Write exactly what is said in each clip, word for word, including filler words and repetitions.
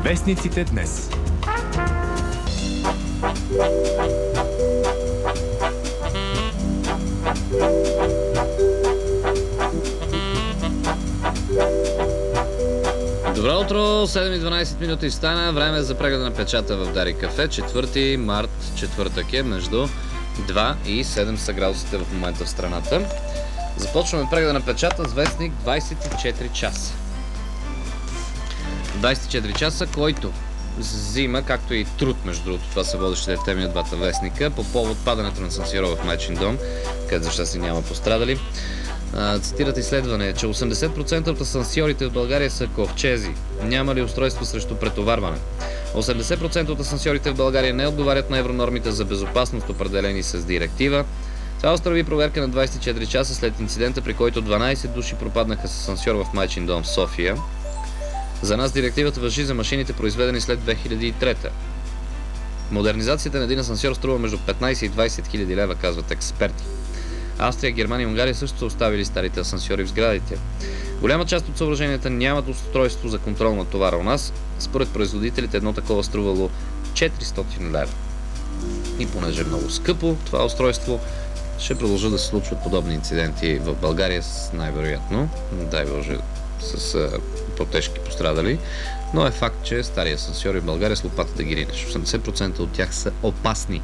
Вестниците днес. Добро утро, седем и дванадесет минути стана, време за прегледа на печата в Дарик Кафе. четвърти март, четвъртък е, между два и седем са градусите в момента в страната. Започваме прегледа на печата с вестник двадесет и четири часа. двадесет и четири часа, който взима, както и труд, между другото, това са водещите теми на двата вестника, по повод падането на Сан Сиро в Майчин дом, където за щастие няма пострадали. Цитират изследване, че осемдесет процента от асансьорите в България са ковчези. Няма ли устройство срещу претоварване? осемдесет процента от асансьорите в България не отговарят на евронормите за безопасност, определени с директива. Това установи проверка на двадесет и четири часа след инцидента, при който дванадесет души пропаднаха с асансьор в Майчин дом в София. За нас директивата важи за машините, произведени след две хиляди и трета. Модернизацията на един асансьор струва между петнадесет и двадесет хиляди лева, казват експерти. Австрия, Германия и Унгария също са оставили старите асансьори в сградите. Голяма част от съоръженията нямат устройство за контрол на товара у нас. Според производителите едно такова струвало четиристотин лева. И понеже е много скъпо това устройство, ще продължат да се случват подобни инциденти в България, с най-вероятно, дай Боже, с а, по-тежки пострадали. Но е факт, че стари асансьори в България с лопата да ги ринеш. осемдесет процента от тях са опасни.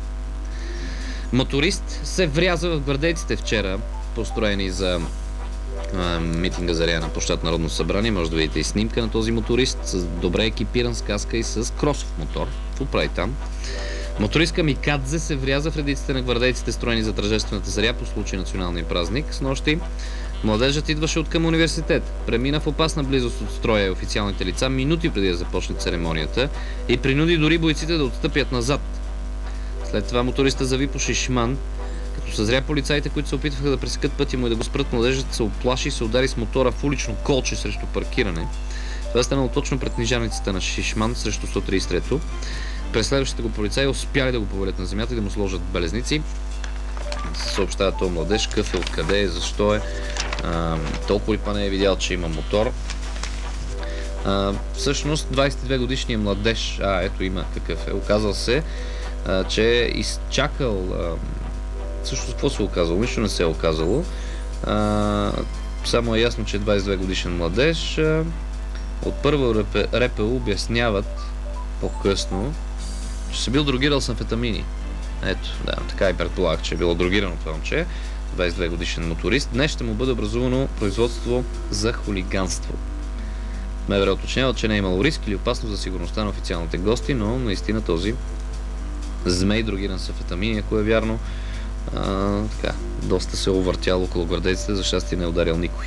Моторист се вряза в гвардейците вчера, построени за а, митинга за Рея на площад Народно събрание. Може да видите и снимка на този моторист, с добре екипиран, с каска и с кросов мотор. Какво прави там? Мотористка Микадзе се вряза в редиците на гвардейците, строени за тържествената заря по случай националния празник. С нощи младежът идваше от към университет. Премина в опасна близост от строя и официалните лица минути преди да започне церемонията и принуди дори бойците да отстъпят назад. След това моториста зави по шишман, като съзря полицаите, които се опитваха да пресекат пътя му и да го спрат. Младежът се оплаши и се удари с мотора в улично колче срещу паркиране. Това е станало точно пред книжарницата на Шишман срещу сто тридесет и трето. Преследващите го полицаи успяли да го повалят на земята и да му сложат белезници. Съобщава този младеж, къв е, откъде е, защо е. А, толкова ли па не е видял, че има мотор. А, всъщност двадесет и две годишният младеж, а ето има какъв е, оказал се, а, че е изчакал, а, всъщност какво се е оказало? Нищо не се е оказало. А, само е ясно, че е двадесет и две годишен младеж. А, от първо РПУ обясняват по-късно, че се бил дрогирал с амфетамини. Ето, да, така и предполагах, че е било дрогирано това момче. двадесет и две годишен моторист. Днес ще му бъде образувано производство за хулиганство. МВР уточнява, че не е имало риск или опасност за сигурността на официалните гости, но наистина този змей дрогиран с амфетамини, ако е вярно, а, така, доста се е увъртял около гвардейците, за щастие не е ударил никой.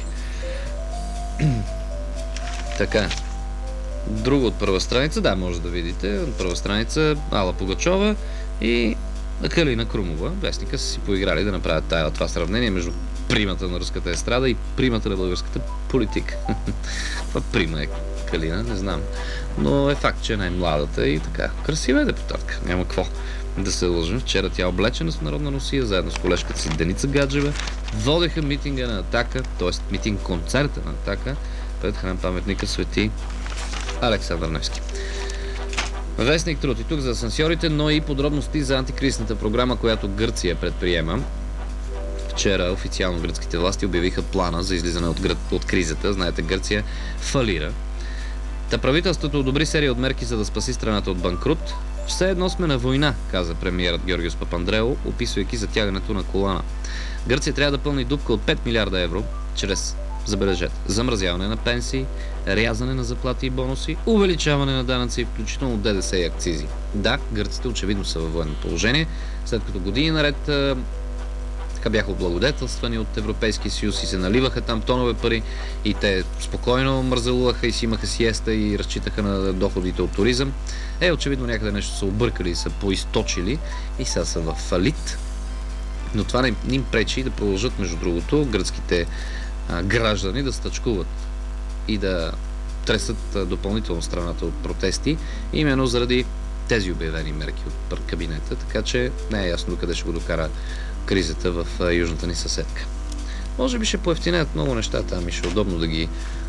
Така. Друго от първа страница, да, може да видите, от първа страница Ала Пугачова и Калина Крумова. Вестника са си поиграли да направят тая, това сравнение между примата на руската естрада и примата на българската политика. Това прима е Калина, не знам. Но е факт, че е най-младата и така. Красива е депутатка, няма какво да се лъжим. Вчера тя облечена с народна носия, заедно с колежката си Деница Гаджева, водеха митинга на Атака, т.е. митинг-концерта на Атака, пред храм паметника Свети Александър Невски. Вестник Труд и тук за асансьорите, но и подробности за антикризисната програма, която Гърция предприема. Вчера официално гръцките власти обявиха плана за излизане от, гръ... от кризата. Знаете, Гърция фалира. Та правителството одобри серия от мерки, за да спаси страната от банкрут. Все едно сме на война, каза премиерът Георгиос Папандреou, описвайки затягането на колана. Гърция трябва да пълни дупка от пет милиарда евро, чрез, забележете, замразяване на пенсии, рязане на заплати и бонуси, увеличаване на данъци, включително ДДС и акцизи. Да, гърците очевидно са във военно положение, след като години наред а, така бяха облагодетелствани от Европейския съюз и се наливаха там тонове пари и те спокойно мързелуваха и си имаха сиеста и разчитаха на доходите от туризъм. Е, очевидно някъде нещо са объркали и са поизточили и сега са в фалит. Но това не им пречи да продължат, между другото, гръцките а, граждани да стъчкуват и да тресат допълнително страната от протести, именно заради тези обявени мерки от кабинета, така че не е ясно къде ще го докара кризата в южната ни съседка. Може би ще поевтинят много нещата, ами ще е удобно да ги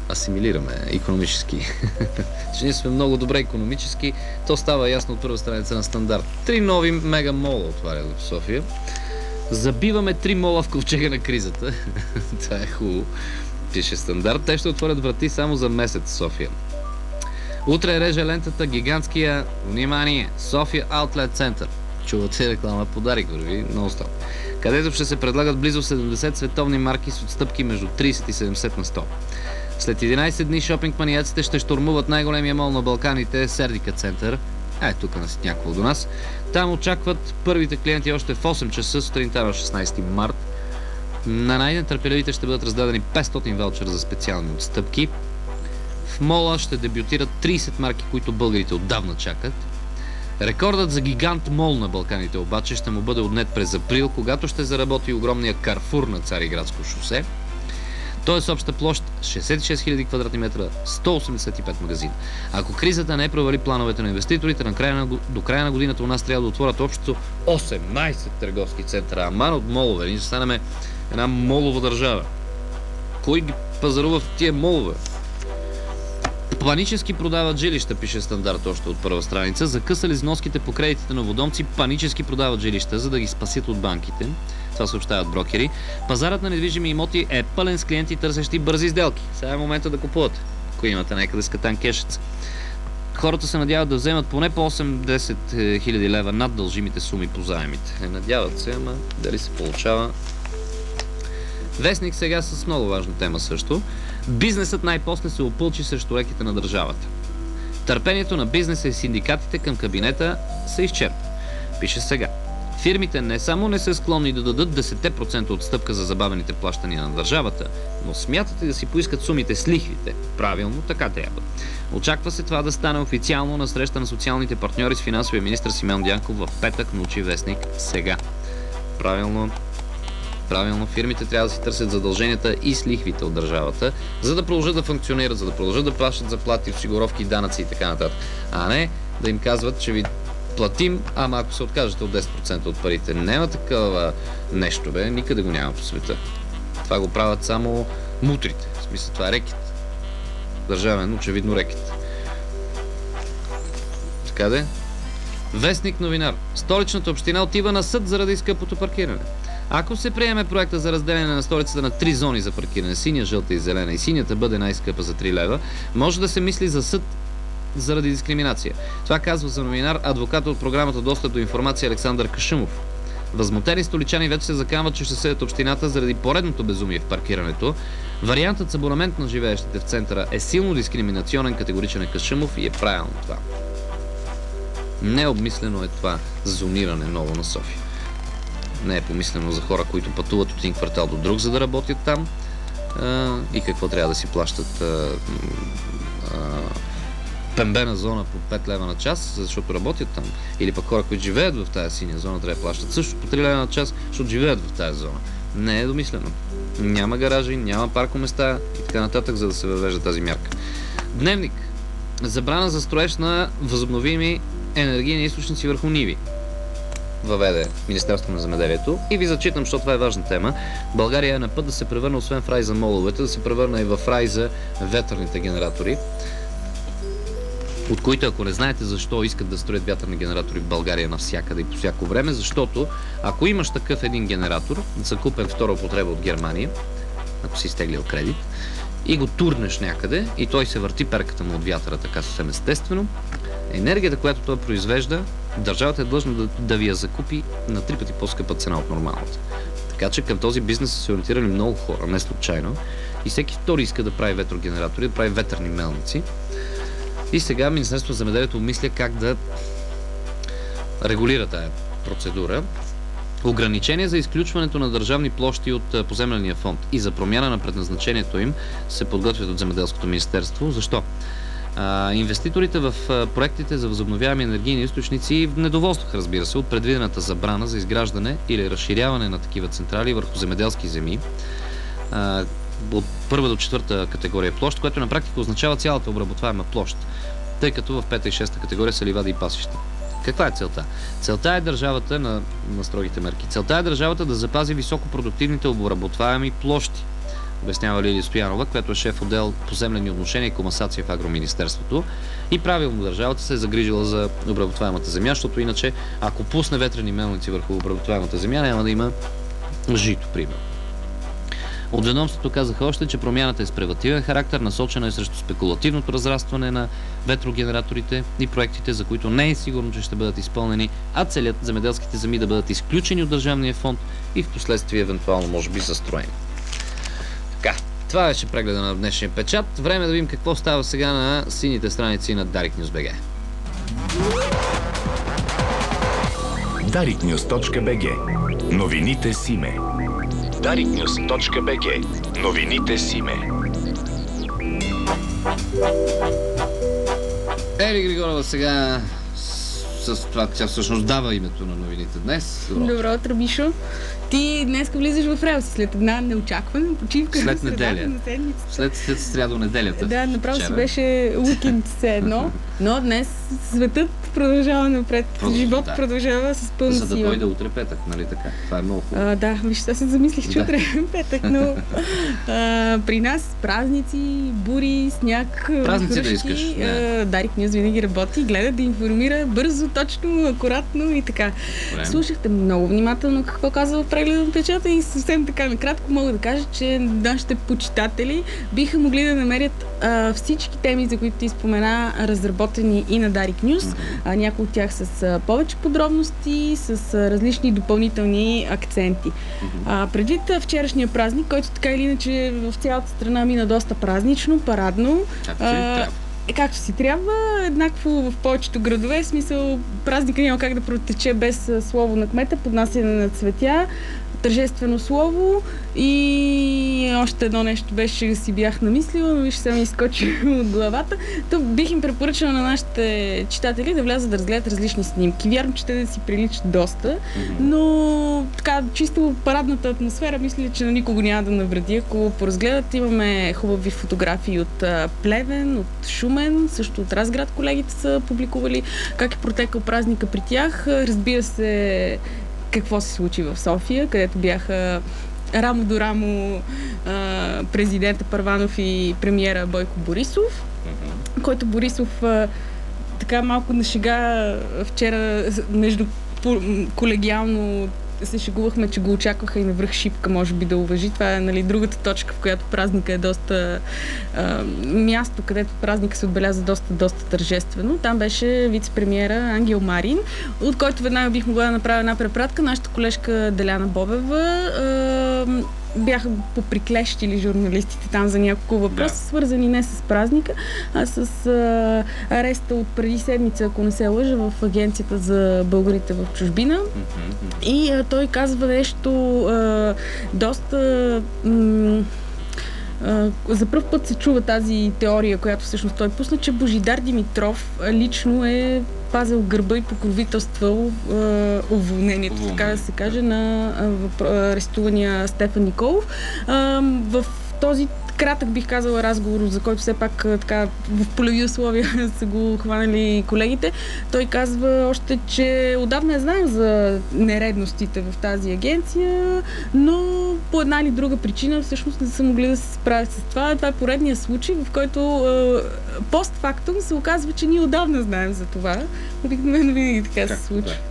асимилираме икономически. Че ние сме много добре икономически, то става ясно от първа страница на Стандарт. Три нови мега мола отварят в София. Забиваме три мола в ковчега на кризата. Това е хубаво. Пише Стандарт. Те ще отворят врати само за месец в София. Утре реже лентата гигантския, внимание, София Outlet Center. Чувате реклама, подарик върви нон-стоп. Където ще се предлагат близо седемдесет световни марки с отстъпки между трийсет и седемдесет на сто. След единайсет дни шопинг маниаците ще щурмуват най-големия мол на Балканите, Сердика Център. А е тук няколко до нас. Там очакват първите клиенти още в осем часа сутринта на шестнайсети март. На най-нетърпеливите ще бъдат раздадени петстотин ваучера за специални отстъпки. В мола ще дебютират трийсет марки, които българите отдавна чакат. Рекордът за гигант мол на Балканите обаче ще му бъде отнет през април, когато ще заработи огромния Карфур на Цариградско шосе. Той е с обща площ шейсет и шест хиляди квадратни метра, сто осемдесет и пет магазина. Ако кризата не провали плановете на инвеститорите, на края на, до края на годината у нас трябва да отворят общо осемнайсет търговски центъра. Аман от молове. Ние ще станем една молова държава. Кой ги пазарува в тия молове? Панически продават жилища, пише Стандарт още от първа страница. Закъсали вноските по кредитите на водомци, панически продават жилища, за да ги спасят от банките. Това съобщават брокери. Пазарът на недвижими имоти е пълен с клиенти, търсещи бързи сделки. Сега е момента да купувате, ако имате някъде с катан кешец. Хората се надяват да вземат поне по осем-десет хиляди лева над дължимите суми по заемите. Е, надяват се, ама дали се получава. Вестник сега с много важна тема също. Бизнесът най-после се опълчи срещу леките на държавата. Търпението на бизнеса и синдикатите към кабинета се изчерпа. Пише сега. Фирмите не само не са склонни да дадат десет процента отстъпка за забавените плащания на държавата, но смятат и да си поискат сумите с лихвите. Правилно, така трябва. Очаква се това да стане официално на среща на социалните партньори с финансовия министър Симеон Дянков в петък, научи вестник сега. Правилно. Правилно, фирмите трябва да си търсят задълженията и с лихвите от държавата, за да продължат да функционират, за да продължат да плащат заплати, осигуровки, данъци и така нататък. А не да им казват, че ви платим, ама ако се откажете от десет процента от парите. Няма такова нещо, бе, никъде го няма по света. Това го правят само мутрите. В смисъл, това е рекет. Държавен, очевидно рекет. Така де? Вестник новинар. Столичната община отива на съд заради скъпото паркиране. Ако се приеме проекта за разделяне на столицата на три зони за паркиране, синя, жълта и зелена, и синята бъде най-скъпа за три лева, може да се мисли за съд заради дискриминация. Това казва за новинар адвокат от програмата Достъп до информация Александър Кашъмов. Възмутени столичани вече се заканват, че ще съдят общината заради поредното безумие в паркирането. Вариантът с абонамент на живеещите в центъра е силно дискриминационен, категоричен е Кашъмов и е правилно това. Необмислено е това зониране ново на София. Не е помислено за хора, които пътуват от един квартал до друг, за да работят там а, и какво трябва да си плащат а, а, пембена зона по пет лева на час, защото работят там. Или пък хора, които живеят в тази синя зона, трябва да плащат също по три лева на час, защото живеят в тази зона. Не е домислено. Няма гаражи, няма паркоместа и така нататък, за да се въвежда тази мярка. Дневник. Забрана за строеж на възобновими енергийни източници върху ниви. Въведе Министерството на земеделието. И ви зачитам, защото това е важна тема. България е на път да се превърне, освен в рай за моловете, да се превърне и в рай за ветърните генератори, от които, ако не знаете защо искат да строят вятърни генератори в България навсякъде и по всяко време, защото ако имаш такъв един генератор, закупен втора употреба от Германия, ако си изтеглил кредит, и го турнеш някъде, и той се върти перката му от вятъра така съвсем естествено, енергията, която той произвежда, държавата е длъжна да, да ви я закупи на три пъти по-скъпа цена от нормалната. Така че към този бизнес са се ориентирали много хора, не случайно. И всеки втори иска да прави ветрогенератори, да прави ветърни мелници. И сега Министерството на земеделието обмисля как да регулира тая процедура. Ограничения за изключването на държавни площи от поземления фонд и за промяна на предназначението им се подготвят от Земеделското министерство. Защо? А, инвеститорите в а, проектите за възобновяеми енергийни източници недоволстваха, разбира се, от предвидената забрана за изграждане или разширяване на такива централи върху земеделски земи а, от първа до четвърта категория площ, което на практика означава цялата обработваема площ, тъй като в пета и шеста категория са ливади и пасища. Каква е целта? Целта е държавата на, на строгите мерки. Целта е държавата да запази високопродуктивните обработваеми площи. обяснява Лилия Стоянова, която е шеф отдел поземлени отношения и комасация в Агроминистерството. И правилно държавата се е загрижила за обработваемата земя, защото иначе, ако пусне ветрени мелници върху обработваемата земя, няма да има жито, примерно. От ведомството казаха още, че промяната е с превантивен характер, насочена е срещу спекулативното разрастване на ветрогенераторите и проектите, за които не е сигурно, че ще бъдат изпълнени, а целят земеделските земи да бъдат изключени от държавния фонд и в последствие евентуално може би застроени. Така, това беше прегледа на днешния печат. Време да видим какво става сега на сините страници на Дарик Нюз точка би джи. дарик нюз точка би джи. Новините с име. дарик нюз точка би джи. Новините с име. Ели Григорова сега с, с това, тя всъщност дава името на новините днес. Добро, Добро утро, Мишо. Ти днес влизаш в релси след една неочаквана почивка. След неделя. На седмицата. След, след сряда неделята. Да, направо вчера. си беше уикенд все едно, но днес светът продължава напред. Продължава, Живот да. продължава с пълна сила. За да дойде утре петък, нали така? Това е много хубаво. А, да, виж, аз се замислих, че Да. утре е петък, но а, при нас празници, бури, сняг, Празници да хръшки, искаш, не. а, Дарик Нюз винаги работи, гледа да информира бързо, точно, акуратно и така. Добре. Слушахте много внимателно какво казва в прегледа на печата и съвсем така накратко мога да кажа, че нашите почитатели биха могли да намерят а, всички теми, за които ти спомена, разработени и на Дарик Нюз. А, някои от тях с а, повече подробности, с а, различни допълнителни акценти. А, предвид а, вчерашния празник, който така или иначе в цялата страна мина доста празнично, парадно. Както си а, трябва. Е, както си трябва, еднакво в повечето градове, в смисъл празника няма как да протече без а, слово на кмета, поднасяне на цветя, тържествено слово и още едно нещо беше, си бях намислила, но виж се ми изкочи от главата. То бих им препоръчала на нашите читатели да влязат да разгледат различни снимки. Вярно, че те да си приличат доста, но така, чисто парадната атмосфера, мисля, че на никого няма да навреди. Ако поразгледат, имаме хубави фотографии от а, Плевен, от Шумен, също от Разград колегите са публикували как е протекал празника при тях. Разбира се, какво се случи в София, където бяха рамо до рамо а, президента Първанов и премиера Бойко Борисов, който Борисов а, така малко на шега вчера между колегиално се шегувахме, че го очакваха и на връх Шипка, може би да уважи. Това е, нали, другата точка, в която празника е доста а, място, където празника се отбеляза доста, доста тържествено. Там беше вице-премиера Ангел Марин, от който веднага бих могла да направя една препратка. Нашата колежка Деляна Бобева а, бяха поприклещили журналистите там за няколко въпроса, да, свързани не с празника, а с а, ареста от преди седмица, ако не се лъжа, в Агенцията за българите в чужбина. Mm-hmm. И а, той казва нещо а, доста... М- Uh, за пръв път се чува тази теория, която всъщност той пусна, че Божидар Димитров лично е пазил гърба и покровителствал uh, уволнението, Уволнение. така да се каже, на uh, арестувания Стефан Николов. Uh, в този кратък, бих казала, разговор, за който все пак така в полеви условия са го хванали колегите. Той казва още, че отдавна знаем за нередностите в тази агенция, но по една или друга причина всъщност не са могли да се справят с това. Това е поредният случай, в който е, постфактум се оказва, че ние отдавна знаем за това. Обикновено винаги така как, се случва. Да.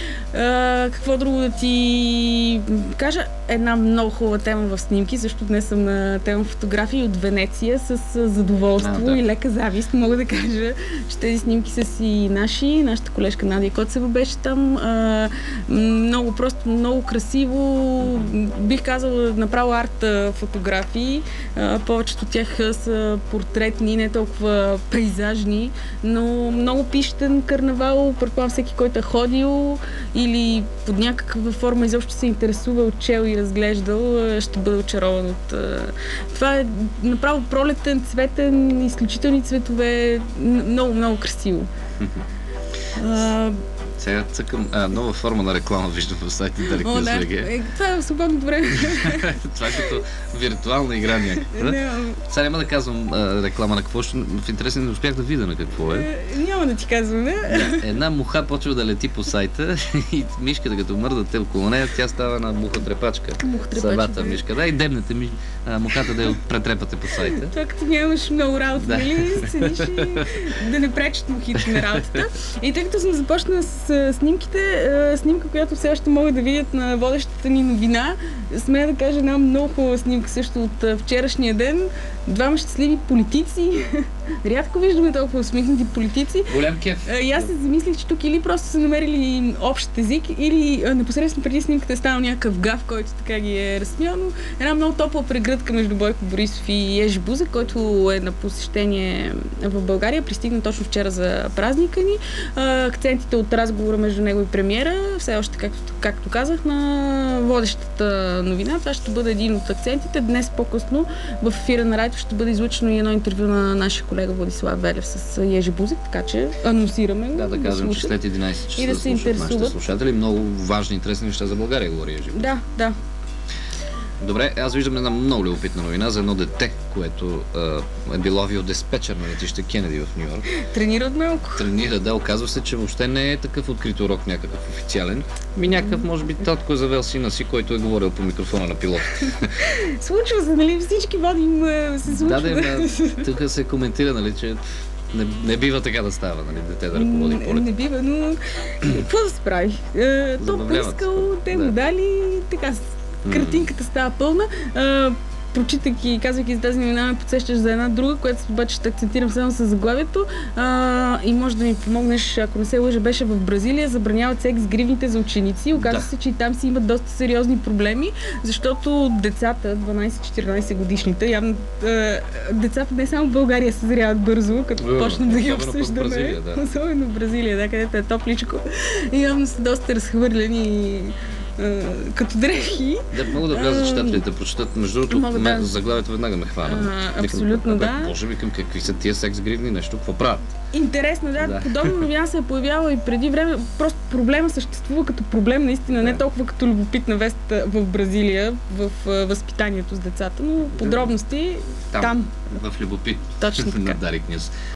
Uh, какво друго да ти кажа? Една много хубава тема в снимки, защото днес съм на тема фотографии от Венеция с задоволство а, да. и лека завист. Мога да кажа, че тези снимки са си наши. Нашата колежка Надя Коцева беше там. Uh, много просто, много красиво. Бих казала направо арт фотографии. Uh, повечето от тях са портретни, не толкова пейзажни, но много пищен карнавал. Предполагам всеки, който е ходил или под някаква форма изобщо се интересува, отчел и разглеждал, ще бъде очарован от... Това е направо пролетен, цветен, изключителни цветове, много, много красиво. А, Сега цъкам а, нова форма на реклама, виждам в сайта Дарик О, Нюз да. БГ. Е, това е в свободното време. Това е като виртуална игра някаква. Не, Сега няма да казвам а, реклама на какво, ще в интерес не успях да видя на какво е. е, няма да ти казваме. Да, една муха почва да лети по сайта и мишката като мърдате около нея, тя става на мухотрепачка. Мухотрепачка, Самата да. мишка. Да, и дебнете ми, а, мухата да я претрепате по сайта. Това като нямаш много работа, Да. нали? Седиш и да не пречат мухите на работата. И тъй като съм започнала с а, снимките, а, снимка, която все още могат да видят на водещата ни новина, смея да кажа една много хубава снимка също от а, вчерашния ден. Двама щастливи политици. Рядко виждаме толкова усмихнати политици. Голям кеф. А, И аз се замислих, че тук или просто са намерили общ език, или а, непосредствено преди снимката е станал някакъв гав, който така ги е разсмял, но една много топла прегръдка между Бойко Борисов и Ежи Бузек, който е на посещение в България, пристигна точно вчера за празника ни. А, акцентите от разговора между него и премиера, все още, както, както казах, на водещата новина. Това ще бъде един от акцентите. Днес по-късно в ефира на Райто ще бъде излъчено и едно интервю на нашия колега Владислав Велев с Ежи Бузек, така че анонсираме го. Да, да кажем, че слушат. след единайсет часа И да да се слушат нашите интересуват. слушатели. Много важни, интересни неща за България, говори Ежи. Да, да. Добре, аз виждам една много любопитна новина за едно дете, което а, е било авиодиспетчер на летище Кенеди в Ню Йорк. Тренира от малко. Тренира, да, оказва се, че въобще не е такъв открит урок, някакъв официален. Ми някакъв, може би, татко е завел сина си, който е говорил по микрофона на пилот. Случва се, нали? Всички водим, е, се случва. Да, да, тук се коментира, нали, че не, не бива така да става, нали, дете да ръководи Не, полет. не бива, но какво да се прави? Е, то Забавляват поискал, се. те Да. му дали, така, картинката става пълна. Е, прочитайки и казвайки за тази новина, ме подсещаш за една друга, която обаче ще акцентирам само с заглавието. А, и може да ми помогнеш, ако не се лъжа, беше в Бразилия, забраняват секс с гривните за ученици. Оказва Да. се, че и там си имат доста сериозни проблеми, защото децата, дванайсет-четиринайсет годишните, явно е, децата не само в България се зряват бързо, като Е, почнат да ги особено пък в обсъждаме. Бразилия, да. Особено в Бразилия, да, където е топличко. И явно са доста разхвърлени е, като дрехи. Да, мога да вляза Ам, читателите да прочитат. Между другото, мога, ме- да. заглавието веднага ме хвана. А, Викам, абсолютно, абе, да. Може би към какви са тия секс гривни, нещо, какво правят? Интересно, да, Да. подобна новина се е появяла и преди време. Просто проблема съществува като проблем, наистина, не Да. толкова като любопитна вест в Бразилия, в а, възпитанието с децата, но подробности там. В любопит Точно на така. Дарик Нюз.